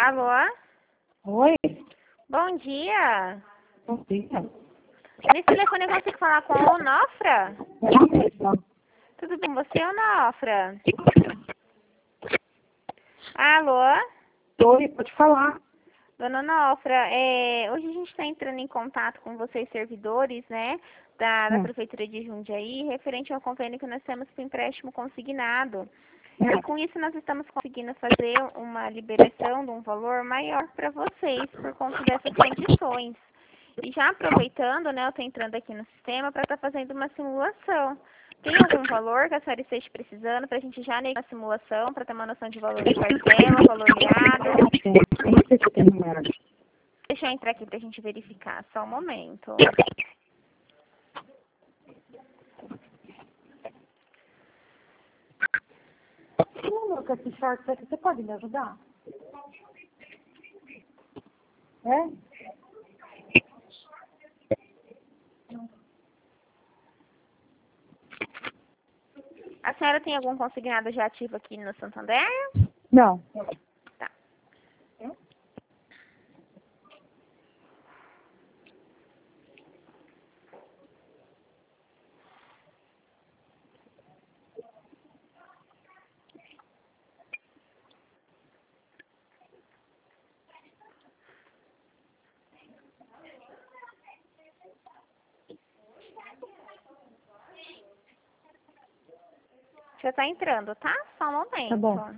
Alô? Oi, Bom dia. bom dia. Nesse telefone eu consigo falar com a Onofra? Tudo bem, você, Onofra? Alô? Oi, pode falar. Dona Onofra, hoje a gente está entrando em contato com vocês, servidores, né, da Prefeitura de Jundiaí, referente ao convênio que nós temos para empréstimo consignado. E com isso nós estamos conseguindo fazer uma liberação de um valor maior para vocês, por conta dessas condições. E já aproveitando, né, eu estou entrando aqui no sistema para estar fazendo uma simulação. Tem algum valor que a senhora esteja precisando para a gente já negar a simulação, para ter uma noção de valor de parcela, valor meado? Eu não sei se tem número. Deixa eu entrar aqui para a gente verificar, só um momento. Não, com esse short aqui, você pode me ajudar? É? A senhora tem algum consignado já ativo aqui no Santander? Não. Tá. Já tá entrando, tá? Só um momento. Tá bom.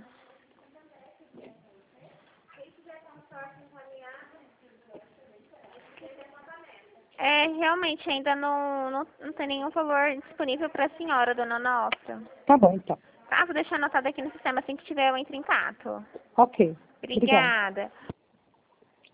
Realmente ainda não tem nenhum valor disponível para a senhora, dona Onofra. Tá bom, então. Tá? Vou deixar anotado aqui no sistema, assim que tiver eu entro em contato. Ok. Obrigada. Obrigada.